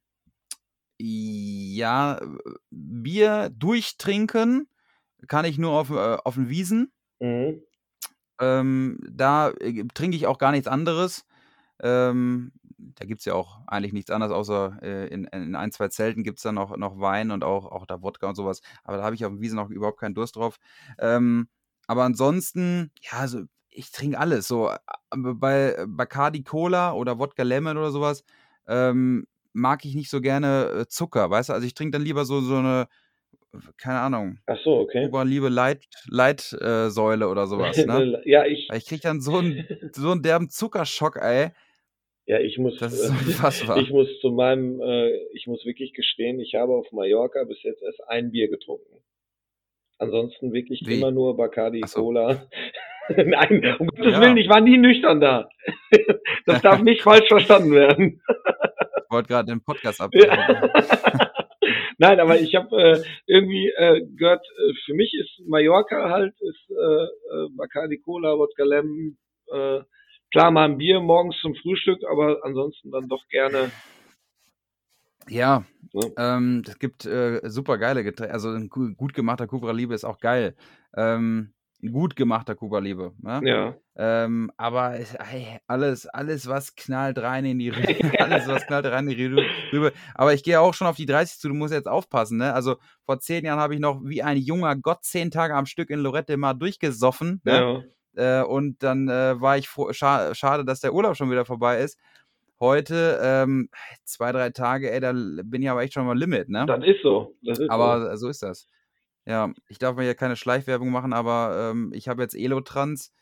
ja, äh, Bier durchtrinken kann ich nur auf, äh, auf den Wiesen. Mhm. Ähm, da äh, trinke ich auch gar nichts anderes. Ähm, da gibt es ja auch eigentlich nichts anderes, außer äh, in, in ein, zwei Zelten gibt es dann noch, noch Wein und auch, auch da Wodka und sowas. Aber da habe ich auf dem Wiesen noch überhaupt keinen Durst drauf. Ähm, aber ansonsten, ja, also ich trinke alles. So äh, bei Bacardi Cola oder Wodka Lemon oder sowas ähm, mag ich nicht so gerne äh, Zucker, weißt du? Also ich trinke dann lieber so, so eine, keine Ahnung, Ach so, okay. Kuba Liebe Light, Light äh, Säule oder sowas, ne? Ja, ich, Weil ich kriege dann so einen, so einen derben Zuckerschock, ey. ja, ich muss, Das ist äh, unfassbar. ich muss zu meinem, äh, ich muss wirklich gestehen, ich habe auf Mallorca bis jetzt erst ein Bier getrunken. Ansonsten wirklich Wie? immer nur Bacardi Ach so. Cola. Nein, um Gottes Ja. Willen, ich war nie nüchtern da. Das darf nicht falsch verstanden werden. Ich wollte gerade den Podcast abbrechen. Ja. Nein, aber ich habe äh, irgendwie äh, gehört, äh, für mich ist Mallorca halt, ist äh, äh, Bacardi Cola, Wodka Lemon, äh, klar mal ein Bier morgens zum Frühstück, aber ansonsten dann doch gerne. Ja, Ne? ähm, es gibt äh, super geile Getränke. Also ein gu- gut gemachter Cuba Libre ist auch geil. Ähm, ein gut gemachter Cuba Libre, ne? Ja. Ähm, aber es, ey, alles, alles, was knallt rein in die Rübe, alles, was knallt rein in die Rü- Rübe. Aber ich gehe auch schon auf die dreißig zu, du musst jetzt aufpassen, ne? Also vor zehn Jahren habe ich noch wie ein junger Gott zehn Tage am Stück in Lorette mal durchgesoffen, ne? Ja. Äh, und dann äh, war ich froh, scha schade, dass der Urlaub schon wieder vorbei ist. Heute, ähm, zwei, drei Tage, ey, da bin ich aber echt schon mal Limit, ne? Das ist so. Das ist so. Aber so ist das. Ja, ich darf mir hier keine Schleichwerbung machen, aber ähm, ich habe jetzt Elotrans.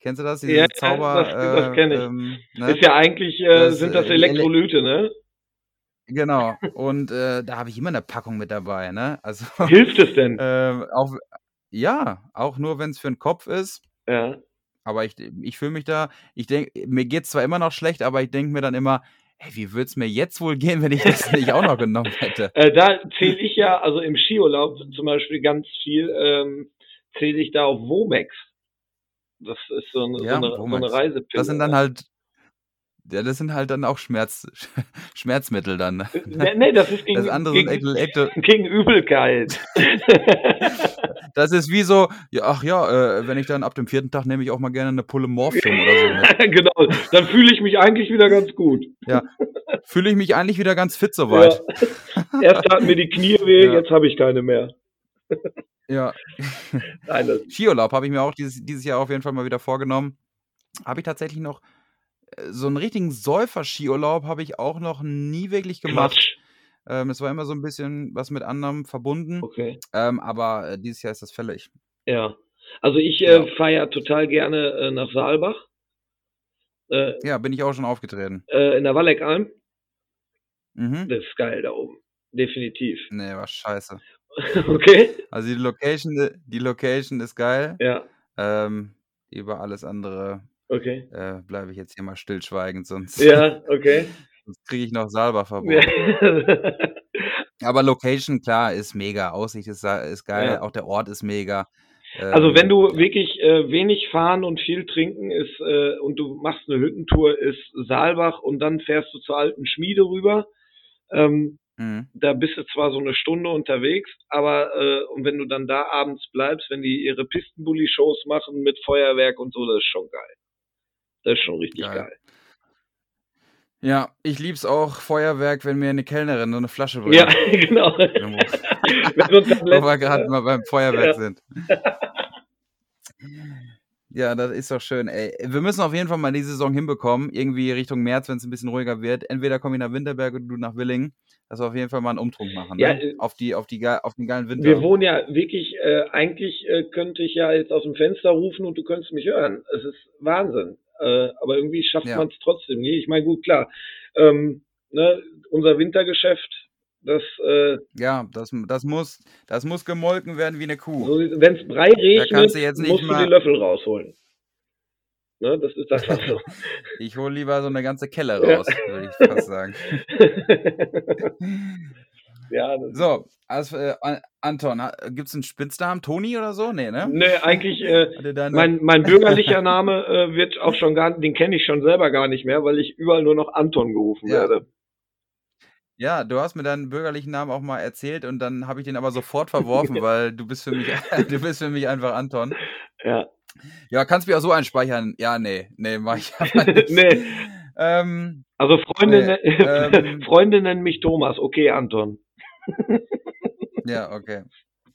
Kennst du das? Ja, Diese ja, Zauber, das, das äh, kenne ich. ähm, ne? Ist ja eigentlich, äh, Das, sind das äh, die Ele Elektrolyte, ne? genau. Und äh, da habe ich immer eine Packung mit dabei, ne? Also, Hilft es denn? ähm, auch ja, auch nur wenn es für den Kopf ist. Ja. Aber ich ich fühle mich da ich denke, mir geht's zwar immer noch schlecht, aber ich denke mir dann immer: „Hey, wie würde es mir jetzt wohl gehen, wenn ich das nicht auch noch genommen hätte?" Äh, da zähle ich ja, also im Skiurlaub zum Beispiel ganz viel, ähm, zähle ich da auf Womex. Das ist so 'ne so Ja, 'ne so 'ne Womex. Das Reisepille, sind dann ne? halt ja, das sind halt dann auch Schmerz Schmerzmittel dann, ne? Ne, ne, das ist Das gegen andere sind gegen ekle ekle gegen Übelkeit. Das ist wie so, ja, ach ja, äh, wenn ich dann ab dem vierten Tag nehme ich auch mal gerne 'ne Pulle Morphium oder so mit. Genau, dann fühle ich mich eigentlich wieder ganz gut. Ja. Fühle ich mich eigentlich wieder ganz fit so Ja. weit. Erst taten mir die Knie weh, Ja. jetzt habe ich keine mehr. Ja. Nein, das Skiurlaub habe ich mir auch dieses dieses Jahr auf jeden Fall mal wieder vorgenommen. Habe ich tatsächlich noch äh, so 'n richtigen Säufer-Skiurlaub habe ich auch noch nie wirklich gemacht. Quatsch. Ähm, es war immer so 'n bisschen was mit anderem verbunden. Okay. Ähm, aber, äh, dieses Jahr ist das fällig. Ja. Also ich, äh, Ja. fahre ja total gerne, äh, nach Saalbach. Äh Ja, bin ich auch schon aufgetreten. Äh, in der Walleckalm. Mhm. Das ist geil da oben. Definitiv. Ne, war scheiße. Okay. Also die Location äh, die Location ist geil. Ja. Ähm, über alles andere, Okay. äh, bleibe ich jetzt hier mal stillschweigend, sonst Ja, okay. sonst kriege ich noch Saalbach-Verbot. Aber Location, klar, ist mega. Aussicht ist sa ist geil, Ja. auch der Ort ist mega. Also, wenn Ähm, du ja. wirklich, äh, wenig fahren und viel trinken ist, äh und du machst 'ne Hüttentour, ist Saalbach und dann fährst du zur alten Schmiede rüber. Ähm, Mhm. da bist du zwar so 'ne Stunde unterwegs, aber äh, und wenn du dann da abends bleibst, wenn die ihre Pistenbully-Shows machen mit Feuerwerk und so, das ist schon geil. Das ist schon richtig Geil. geil. Ja, ich liebe es auch, Feuerwerk, wenn mir 'ne Kellnerin so 'ne Flasche Ja, bringt. genau. Irgendwo. Wenn so 'n Wo Tablett wir grad ja. mal beim Feuerwerk Ja. sind. Ja, das ist doch schön, ey. Wir müssen auf jeden Fall mal die Saison hinbekommen, irgendwie Richtung März, wenn's 'n bisschen ruhiger wird. Entweder komme ich nach Winterberg oder du nach Willingen, dass wir auf jeden Fall mal 'n Umtrunk machen, Ja, ne? äh Auf die auf die gei auf den geilen Wir Winter. wohnen ja wirklich äh, eigentlich, äh, könnte ich ja jetzt aus'm Fenster rufen und du könntest mich hören. Es ist Wahnsinn. Äh, aber irgendwie schafft Ja. man's trotzdem nie. Ich meine, gut, klar, ähm, ne, unser Wintergeschäft, das, äh Ja, das m das muss das muss gemolken werden wie 'ne Kuh. So wenn's Brei Da kannst regnet, du jetzt nicht musst du die mal Löffel rausholen. Ne, das ist einfach so. Ich hole lieber so 'ne ganze Kelle Ja. raus, würde ich fast sagen. Ja, das So, also, äh, An Anton, ha gibt's 'n Spitznamen? Toni oder so? Ne, ne? Ne, eigentlich, äh, Hat dir deine mein mein bürgerlicher Name, äh, wird auch schon gar den kenne ich schon selber gar nicht mehr, weil ich überall nur noch Anton gerufen Ja. werde. Ja, du hast mir deinen bürgerlichen Namen auch mal erzählt und dann habe ich den aber sofort verworfen, weil du bist für mich du bist für mich einfach Anton. Ja. Ja, kannst mich auch so einspeichern. Ja, ne, ne, mache ich aber nicht. Ne. Ähm, Also Freunde ne, ne ähm Freunde nennen mich Thomas. Okay, Anton. Ja, okay.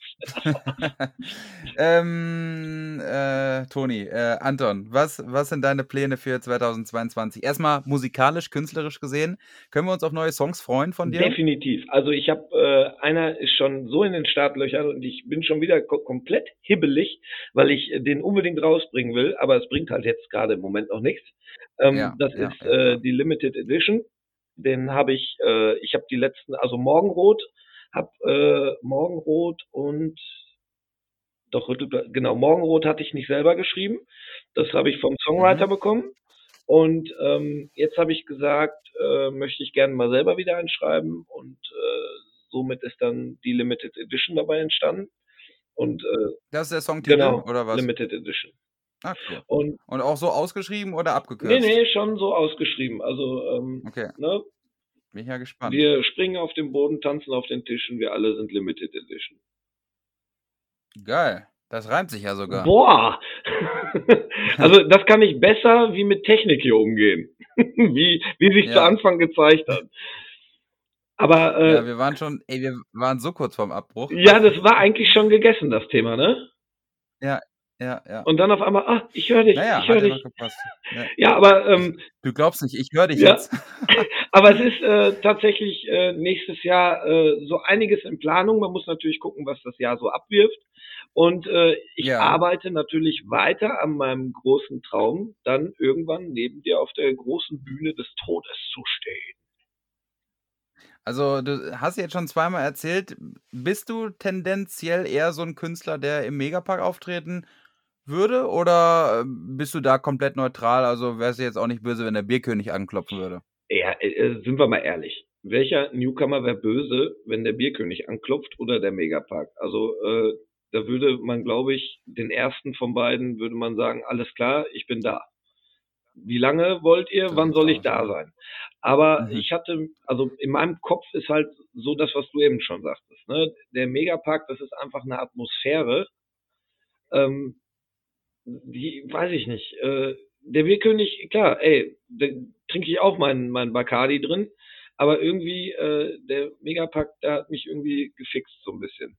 Ähm, äh, Toni, äh, Anton, was was sind deine Pläne für zweitausendzweiundzwanzig? Erst mal musikalisch, künstlerisch gesehen, können wir uns auf neue Songs freuen von dir? Definitiv. Also, ich habe äh, einer ist schon so in den Startlöchern und ich bin schon wieder ko komplett hibbelig, weil ich den unbedingt rausbringen will, aber es bringt halt jetzt grade im Moment noch nichts. Ähm, Ja, das ja, ist, ja, äh, klar. die Limited Edition. Den habe ich äh, ich habe die letzten also Morgenrot, habe äh, Morgenrot und doch, genau, Morgenrot hatte ich nicht selber geschrieben. Das habe ich vom Songwriter Mhm. bekommen. Und, ähm, jetzt habe ich gesagt, äh, möchte ich gerne mal selber wieder einen schreiben und, äh, somit ist dann die Limited Edition dabei entstanden. Und, äh Das ist der Songtitel genau, oder was? Limited Edition. Ah, cool. Und Und auch so ausgeschrieben oder Ne, abgekürzt? ne, schon so ausgeschrieben. Also, ähm, Okay. ne? Bin ich ja gespannt. Wir springen auf den Boden, tanzen auf den Tischen, wir alle sind Limited Edition. Geil, das reimt sich ja sogar. Boah! Also, das kann ich besser wie mit Technik hier umgehen, wie wie sich zu Ja. Anfang gezeigt hat. Aber, äh Ja, wir waren schon ey, wir waren so kurz vorm Abbruch. Ja, das war eigentlich schon gegessen, das Thema, ne? Ja, Ja, ja. Und dann auf einmal, ah, ich höre dich, Naja, ich höre hat ja noch dich. gepasst. Ja, Ja, aber ich, ähm, du glaubst nicht, ich höre dich ja, jetzt. aber es ist äh, tatsächlich äh, nächstes Jahr äh, so einiges in Planung. Man muss natürlich gucken, was das Jahr so abwirft. Und äh, ich Ja, arbeite natürlich weiter an meinem großen Traum, dann irgendwann neben dir auf der großen Bühne des Todes zu stehen. also du hast jetzt schon zweimal erzählt, bist du tendenziell eher so ein Künstler, der im Megapark auftreten würde, oder äh, bist du da komplett neutral? Also wärst du jetzt auch nicht böse, wenn der Bierkönig anklopfen würde? Ja, äh, sind wir mal ehrlich. Welcher Newcomer wäre böse, wenn der Bierkönig anklopft oder der Megapark? Also äh, da würde man, glaube ich, den ersten von beiden würde man sagen, alles klar, ich bin da. Wie lange wollt ihr? Das Wann ist soll auch ich da schön. sein? Aber Mhm. ich hatte, also in meinem Kopf ist halt so das, was du eben schon sagtest. Ne? Der Megapark, das ist einfach eine Atmosphäre, ähm, die, weiß ich nicht. Äh, der Bierkönig, klar, ey, da trinke ich auch meinen mein Bacardi drin, aber irgendwie, äh, der Megapack, der hat mich irgendwie gefixt so ein bisschen.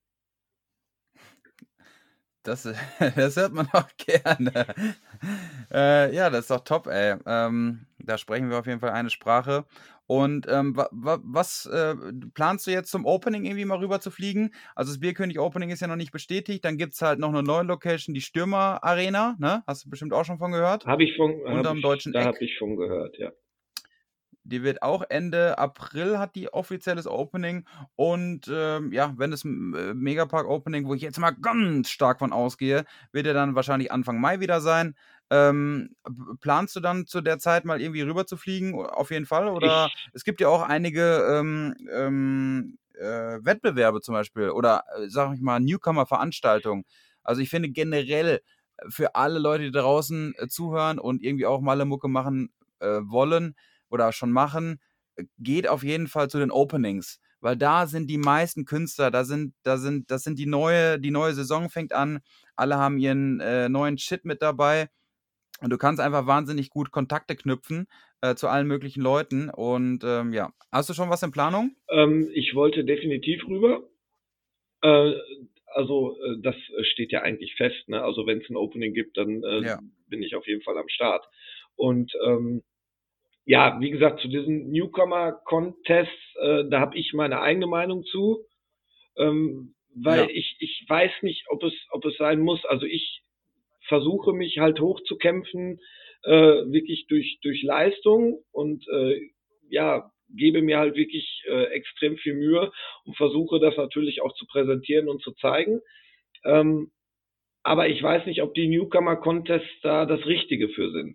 Das, das hört man auch gerne. Äh, ja, das ist doch top, ey. Ähm, da sprechen wir auf jeden Fall eine Sprache. Und ähm, wa, wa, was äh, planst du jetzt zum Opening irgendwie mal rüber zu fliegen? Also das Bierkönig Opening ist ja noch nicht bestätigt. Dann gibt es halt noch eine neue Location, die Stürmer Arena, ne? Hast du bestimmt auch schon von gehört. Habe ich von, habe Unterm ich, Deutschen da habe Eck. ich von gehört, ja. Die wird auch Ende April hat die offizielles Opening und, ähm, ja, wenn das M äh, Megapark Opening, wo ich jetzt mal ganz stark von ausgehe, wird ja dann wahrscheinlich Anfang Mai wieder sein. Ähm, p planst du dann zu der Zeit mal irgendwie rüber zu fliegen? O auf jeden Fall? Oder Ich, es gibt ja auch einige, ähm, ähm, äh, Wettbewerbe zum Beispiel oder, äh, sage ich mal, Newcomer-Veranstaltungen. Also, ich finde generell für alle Leute, die draußen, äh, zuhören und irgendwie auch Malle-Mucke machen, äh, wollen, oder schon machen, äh, geht auf jeden Fall zu den Openings, weil da sind die meisten Künstler, da sind da sind das sind die neue die neue Saison fängt an, alle haben ihren, äh, neuen Shit mit dabei und du kannst einfach wahnsinnig gut Kontakte knüpfen, äh, zu allen möglichen Leuten und, ähm, ja. Hast du schon was in Planung? ähm, ich wollte definitiv rüber. Äh, also äh, das steht ja eigentlich fest. Ne? Also wenn es ein Opening gibt, dann äh, Ja. bin ich auf jeden Fall am Start. Und ähm, ja, wie gesagt, zu diesen Newcomer-Contests, äh, da habe ich meine eigene Meinung zu, ähm, weil Ja. ich, ich weiß nicht, ob es, ob es sein muss. Also ich versuche mich halt hochzukämpfen, äh, wirklich durch, durch Leistung und äh, ja, gebe mir halt wirklich äh, extrem viel Mühe und versuche das natürlich auch zu präsentieren und zu zeigen. Ähm, aber ich weiß nicht, ob die Newcomer-Contests da das Richtige für sind.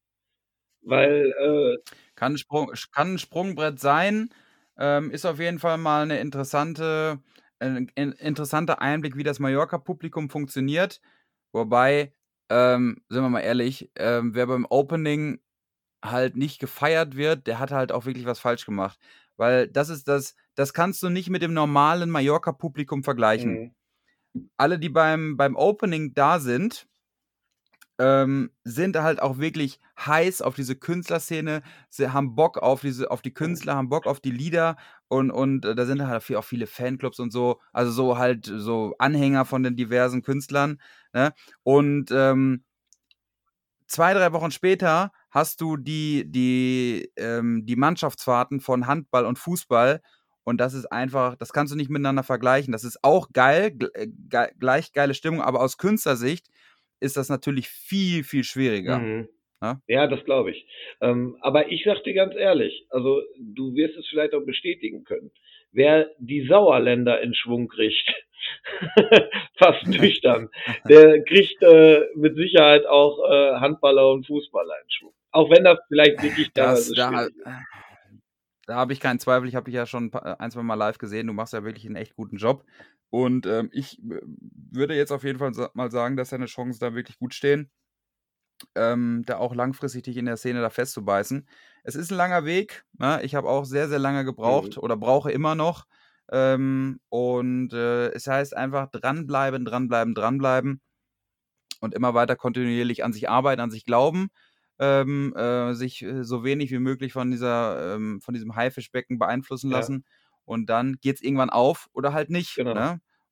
Weil, äh, Kann 'n Sprung kann 'n Sprungbrett sein, ähm, ist auf jeden Fall mal 'ne interessante äh, 'n interessanter Einblick, wie das Mallorca-Publikum funktioniert. Wobei, ähm, sind wir mal ehrlich, ähm, wer beim Opening halt nicht gefeiert wird, der hat halt auch wirklich was falsch gemacht. Weil das ist das das kannst du nicht mit dem normalen Mallorca-Publikum vergleichen. mh, Alle, die beim beim Opening da sind, ähm, sind halt auch wirklich heiß auf diese Künstlerszene. Sie haben Bock auf diese auf die Künstler, haben Bock auf die Lieder und und, äh, da sind halt viel auch viele Fanclubs und so, also so halt so Anhänger von den diversen Künstlern, ne? Und, ähm, zwei, drei Wochen später hast du die die, ähm die Mannschaftsfahrten von Handball und Fußball und das ist einfach das kannst du nicht miteinander vergleichen. Das ist auch geil, gl äh, gei gleich geile Stimmung, aber aus Künstlersicht ist das natürlich viel, viel schwieriger, mh. ne? Ja, das glaube ich. Ähm, aber ich sag dir ganz ehrlich, also du wirst es vielleicht auch bestätigen können. Wer die Sauerländer in Schwung kriegt, fast nüchtern, der kriegt äh, mit Sicherheit auch äh, Handballer und Fußballer in Schwung. Auch wenn das vielleicht wirklich Das teilweise da schwierig ist. da habe ich keinen Zweifel. Ich habe dich ja schon 'n pa ein, zwei Mal live gesehen. Du machst ja wirklich 'n echt guten Job und, ähm, ich w würde jetzt auf jeden Fall sa mal sagen, dass deine Chancen da wirklich gut stehen, ähm, da auch langfristig dich in der Szene da festzubeißen. Es ist 'n langer Weg, ne? Ich habe auch sehr, sehr lange gebraucht Mhm. oder brauche immer noch, ähm, und, äh, es heißt einfach dranbleiben, dranbleiben, dranbleiben und immer weiter kontinuierlich an sich arbeiten, an sich glauben, ähm, äh, sich, äh, so wenig wie möglich von dieser ähm, von diesem Haifischbecken beeinflussen Ja, lassen und dann geht's irgendwann auf oder halt nicht, genau. ne?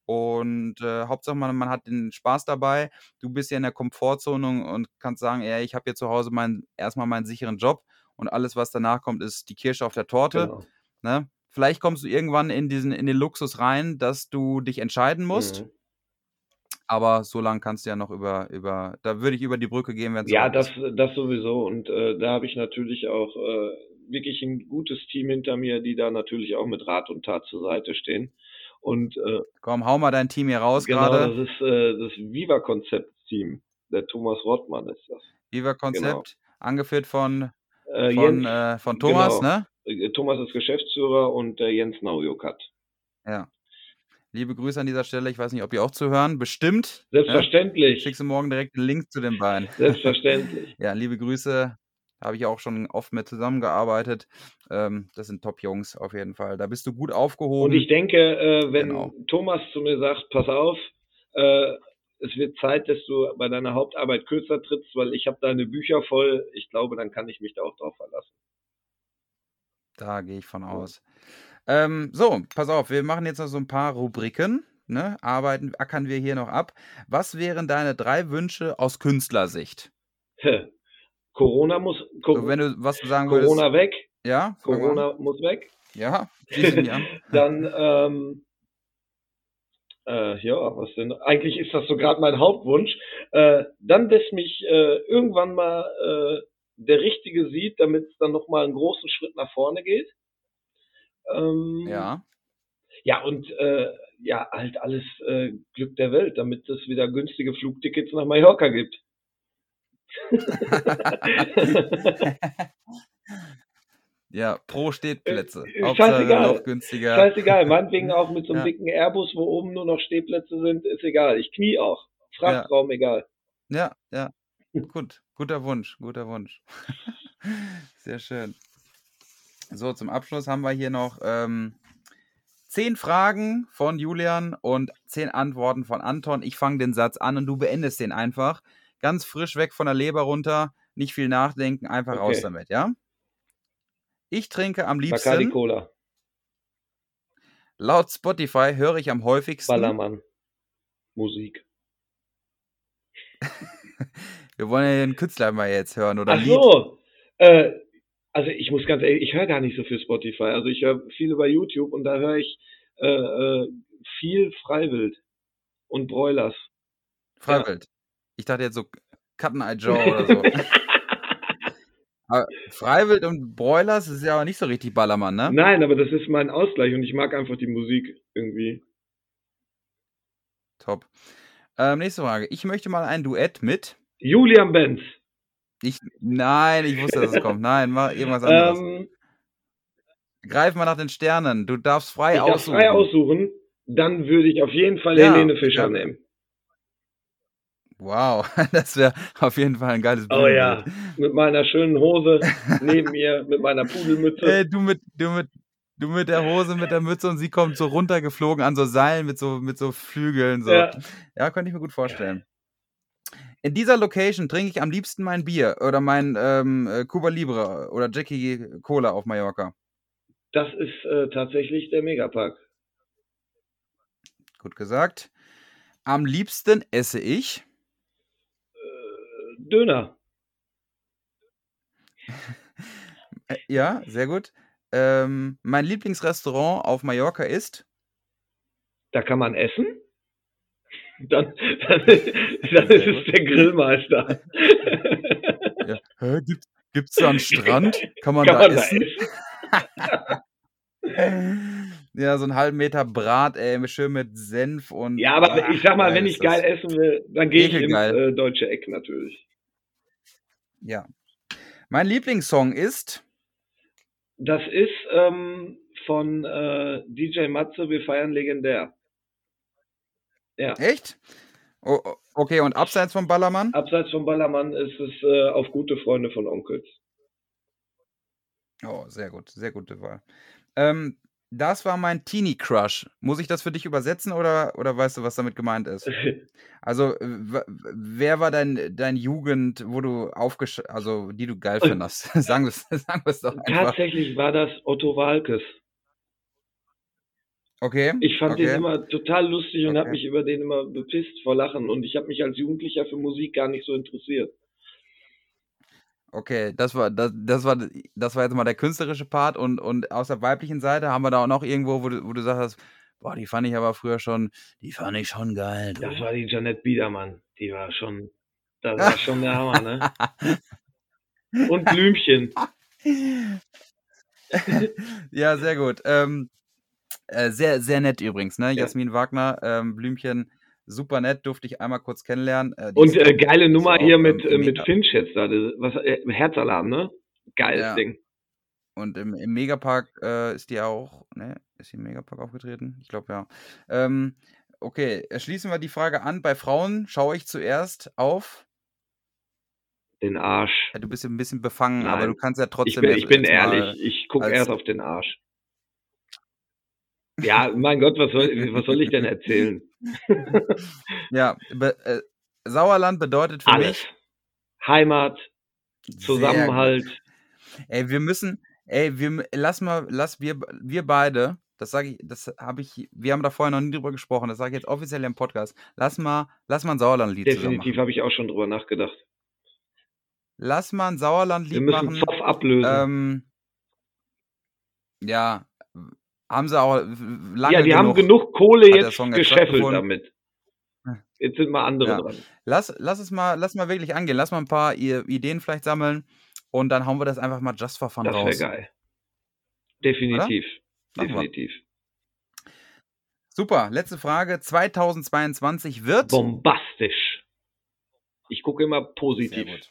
Und äh, Hauptsache, man, man hat den Spaß dabei. Du bist ja in der Komfortzone und kannst sagen, ey, ich habe hier zu Hause mein, erstmal meinen sicheren Job und alles, was danach kommt, ist die Kirsche auf der Torte. Genau. Ne? Vielleicht kommst du irgendwann in diesen in den Luxus rein, dass du dich entscheiden musst. Mhm. Aber so lange kannst du ja noch über, über, da würde ich über die Brücke gehen, wenn es Ja, soweit das, ist. das sowieso. Und äh, da habe ich natürlich auch äh, wirklich ein gutes Team hinter mir, die da natürlich auch mit Rat und Tat zur Seite stehen. Und äh, Komm, hau mal dein Team hier raus genau, gerade. das ist äh, das Viva-Konzept-Team. Der Thomas Rottmann ist das. Viva Konzept, angeführt von, Äh, von, Jens, äh, von Thomas, genau. ne? Äh, Thomas ist Geschäftsführer und der Jens Naujokat. Ja. Liebe Grüße an dieser Stelle. Ich weiß nicht, ob ihr auch zuhören. Bestimmt. Selbstverständlich. Ne? Schickst du morgen direkt einen Link zu den beiden. Selbstverständlich. Ja, liebe Grüße. Habe ich auch schon oft mit zusammengearbeitet. Ähm, das sind Top-Jungs auf jeden Fall. Da bist du gut aufgehoben. Und ich denke, äh, wenn Genau. Thomas zu mir sagt, pass auf, äh, es wird Zeit, dass du bei deiner Hauptarbeit kürzer trittst, weil ich habe deine Bücher voll. Ich glaube, dann kann ich mich da auch drauf verlassen. Da gehe ich von aus. Ähm, so, pass auf, wir machen jetzt noch so ein paar Rubriken. Ne? Arbeiten, ackern wir hier noch ab. Was wären deine drei Wünsche aus Künstlersicht? Corona muss, Co So, wenn du was du sagen Corona würdest. weg. Ja, fang mal an. Corona muss weg. Ja, schließe mich an. Dann, ähm, äh, ja, was denn? Eigentlich ist das so gerade mein Hauptwunsch. Äh, dann, dass mich äh, irgendwann mal äh, der Richtige sieht, damit es dann nochmal einen großen Schritt nach vorne geht. Ähm, Ja. Ja, und äh, ja, halt alles äh, Glück der Welt, damit es wieder günstige Flugtickets nach Mallorca gibt. Ja, pro Stehplätze. Äh, Hauptsache scheißegal. noch günstiger. Scheißegal, meinetwegen auch mit so einem Ja. dicken Airbus, wo oben nur noch Stehplätze sind, ist egal. Ich knie auch. Frachtraum, egal. Ja, ja. Gut, guter Wunsch, guter Wunsch. Sehr schön. So, zum Abschluss haben wir hier noch ähm, zehn Fragen von Julian und zehn Antworten von Anton. Ich fange den Satz an und du beendest den einfach. Ganz frisch weg von der Leber runter, nicht viel nachdenken, einfach raus Okay. damit, ja? Ich trinke am Bacardi liebsten, Cola, laut Spotify höre ich am häufigsten. Ballermann, Musik. Wir wollen ja den Künstler mal jetzt hören oder Ach Lied. so, äh, also ich muss ganz ehrlich, ich höre gar nicht so viel Spotify. Also ich höre viel über YouTube und da höre ich äh, äh, viel Freiwild und Broilers. Freiwild. Ich dachte jetzt so Cut and Eye Joe oder so. Aber Freiwild und Broilers ist ja aber nicht so richtig Ballermann, ne? Nein, aber das ist mein Ausgleich und ich mag einfach die Musik irgendwie. Top. Ähm, nächste Frage. Ich möchte mal ein Duett mit. Julian Benz. Ich, nein, ich wusste, dass es kommt. Nein, mach irgendwas anderes. Ähm, Greif mal nach den Sternen. Du darfst frei ich darf aussuchen. frei aussuchen, dann würde ich auf jeden Fall Ja, Helene Fischer ja. nehmen. Wow, das wäre auf jeden Fall ein geiles Bild. Oh ja, mit meiner schönen Hose neben mir, mit meiner Pudelmütze. Ey, du mit, du mit, du mit der Hose, mit der Mütze und sie kommt so runtergeflogen an so Seilen mit so, mit so Flügeln. So. Ja. Ja, könnte ich mir gut vorstellen. In dieser Location trinke ich am liebsten mein Bier oder mein ähm, äh, Cuba Libre oder Jackie Cola auf Mallorca. Das ist äh, tatsächlich der Megapark. Gut gesagt. Am liebsten esse ich Äh, Döner. Äh, ja, sehr gut. Ähm, mein Lieblingsrestaurant auf Mallorca ist? Da kann man essen? Dann, dann, dann ist es der Grillmeister. Ja. Hä, gibt, gibt's da einen Strand? Kann man Kann da man da essen? essen? Ja, so einen halben Meter Brat, ey, schön mit Senf und. Ja, aber Ach, ich sag mal, geil wenn ist ich geil das. essen will, dann gehe ich ins Ekelgeil. äh, deutsche Eck natürlich. Ja. Mein Lieblingssong ist? Das ist ähm, von äh, D J Matze, wir feiern legendär. Ja. Echt? O- o- okay, und abseits vom Ballermann? Abseits vom Ballermann ist es äh, auf gute Freunde von Onkels. Oh, sehr gut, sehr gute Wahl. Ähm, das war mein Teenie-Crush. Muss ich das für dich übersetzen oder, oder weißt du, was damit gemeint ist? Also, äh, w- w- wer war dein, dein Jugend, wo du aufgesch... also, die du geil findest? sagen wir es sagen wir's doch einfach. Tatsächlich war das Otto Walkes. Okay, Ich fand den okay, immer total lustig und habe okay. mich über den immer bepisst vor Lachen. Und ich habe mich als Jugendlicher für Musik gar nicht so interessiert. Okay, das war das, das war das war jetzt mal der künstlerische Part und und aus der weiblichen Seite haben wir da auch noch irgendwo, wo du wo du sagst, boah, die fand ich aber früher schon, die fand ich schon geil, Das du. war die Jeanette Biedermann. Die war schon, das war schon der Hammer, ne? Und Blümchen. Ja, sehr gut. Ähm, äh, sehr, sehr nett übrigens, ne? Ja. Jasmin Wagner, ähm, Blümchen, super nett, durfte ich einmal kurz kennenlernen. Äh, die Und ist äh, top. geile Ist Nummer auch hier mit, ähm, äh, im mit Mega. Finch jetzt da. das- Was, äh, Herzalarm, ne? Geiles Ja, Ding. und im, im Megapark äh, ist die auch, ne? Ist die im Megapark aufgetreten? Ich glaube ja. Ähm, okay, äh, schließen wir die Frage an. Bei Frauen schaue ich zuerst auf. Den Arsch. Ja, du bist ein bisschen befangen, aber du Nein. kannst ja Ich trotzdem bin, jetzt, ich bin jetzt ehrlich. mal Ich gucke als. erst auf den Arsch. Ja, mein Gott, was soll, was soll ich denn erzählen? Ja, be, äh, Sauerland bedeutet für Alles. mich Heimat, sehr gut. Zusammenhalt. Ey, wir müssen, ey, wir, m- lass mal, lass wir, wir beide, das sage ich, das habe ich, wir haben da vorher noch nie drüber gesprochen, das sage ich jetzt offiziell im Podcast, lass mal, lass mal ein Sauerland-Lied zusammen Definitiv machen. habe ich auch schon drüber nachgedacht. Lass mal ein Wir Sauerland-Lied müssen machen. Zoff ablösen. Ähm, ja, haben sie auch w- lange Ja, die haben genug. genug Kohle Hat der jetzt Song jetzt gescheffelt stattgefunden. damit. Jetzt sind mal andere Ja. dran. Lass, lass es mal, lass mal wirklich angehen, lass mal ein paar I- Ideen vielleicht sammeln und dann hauen wir das einfach mal just for fun Das wäre raus. geil. Definitiv. Machen wir. Definitiv. Super, letzte Frage. zweitausendzweiundzwanzig wird Bombastisch. Ich gucke immer sehr positiv. gut.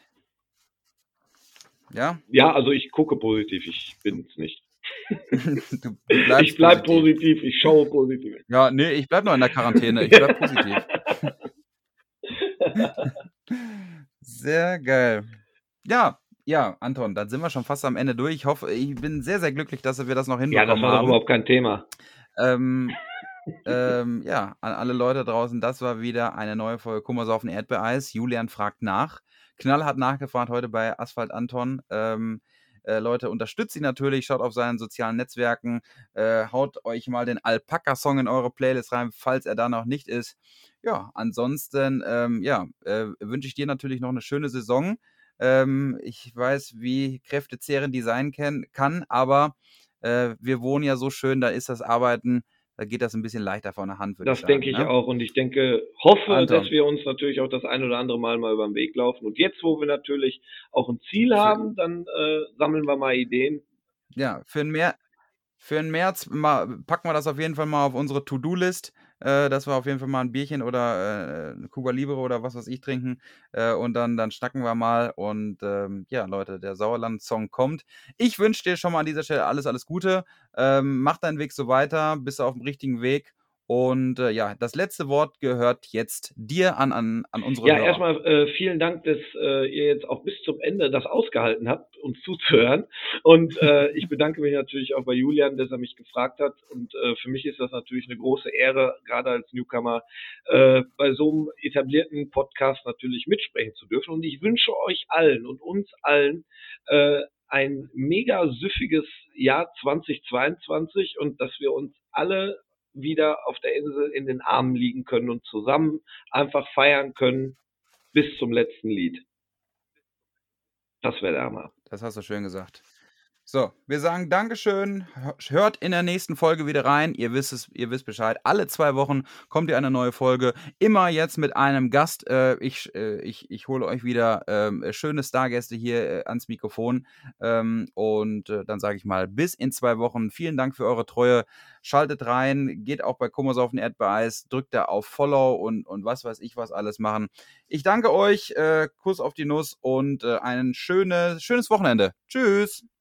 Ja, Ja, also ich gucke positiv, ich bin es nicht. du, du bleibst Ich bleib positiv. positiv, ich schaue positiv. Ja, nee, ich bleib noch in der Quarantäne. Ich bleib positiv. Sehr geil. Ja, ja, Anton, dann sind wir schon fast am Ende durch. Ich hoffe, ich bin sehr, sehr glücklich, dass wir das noch Ja, das hinbekommen war doch haben. überhaupt kein Thema. Ähm, ähm, ja, an alle Leute draußen, das war wieder eine neue Folge Kummersaufen Erdbeereis. Julian fragt nach. Knallhart nachgefragt heute bei Asphalt Anton. Ähm, äh, Leute, unterstützt ihn natürlich, schaut auf seinen sozialen Netzwerken, äh, haut euch mal den Alpaka-Song in eure Playlist rein, falls er da noch nicht ist. Ja, ansonsten, ähm, ja, äh, wünsche ich dir natürlich noch eine schöne Saison. Ähm, ich weiß, wie kräftezehrend die sein kann, kann aber äh, wir wohnen ja so schön, da ist das Arbeiten, da geht das ein bisschen leichter von der Hand, würde ich Das sagen. denke ich Ne? auch und ich denke, hoffe, Anton. dass wir uns natürlich auch das ein oder andere Mal mal über den Weg laufen. Und jetzt, wo wir natürlich auch ein Ziel Für- haben, dann äh, sammeln wir mal Ideen. Ja, für den, Mer für den März mal, packen wir das auf jeden Fall mal auf unsere To-Do-List, äh, dass wir auf jeden Fall mal ein Bierchen oder äh, eine Cuba Libre oder was weiß ich trinken äh, und dann, dann schnacken wir mal und ähm, ja, Leute, der Sauerland-Song kommt. Ich wünsche dir schon mal an dieser Stelle alles, alles Gute. Ähm, mach deinen Weg so weiter, bist du auf dem richtigen Weg. Und äh, ja, das letzte Wort gehört jetzt dir an, an, an unsere Ja, Hörer. erstmal äh, vielen Dank, dass äh, ihr jetzt auch bis zum Ende das ausgehalten habt, uns zuzuhören. Und äh, ich bedanke mich natürlich auch bei Julian, dass er mich gefragt hat. Und äh, für mich ist das natürlich eine große Ehre, gerade als Newcomer äh, bei so einem etablierten Podcast natürlich mitsprechen zu dürfen. Und ich wünsche euch allen und uns allen äh, ein mega süffiges Jahr zweitausendzweiundzwanzig und dass wir uns alle wieder auf der Insel in den Armen liegen können und zusammen einfach feiern können bis zum letzten Lied. Das wäre der Hammer. Das hast du schön gesagt. So, wir sagen Dankeschön. Hört in der nächsten Folge wieder rein. Ihr wisst es, ihr wisst Bescheid. Alle zwei Wochen kommt hier eine neue Folge. Immer jetzt mit einem Gast. Äh, ich, äh, ich, ich hole euch wieder äh, schöne Stargäste hier äh, ans Mikrofon. Ähm, und äh, dann sage ich mal, bis in zwei Wochen. Vielen Dank für eure Treue. Schaltet rein, geht auch bei Kummersaufen Erdbeereis, drückt da auf Follow und, und was weiß ich was alles machen. Ich danke euch, äh, Kuss auf die Nuss und äh, ein schöne, schönes Wochenende. Tschüss.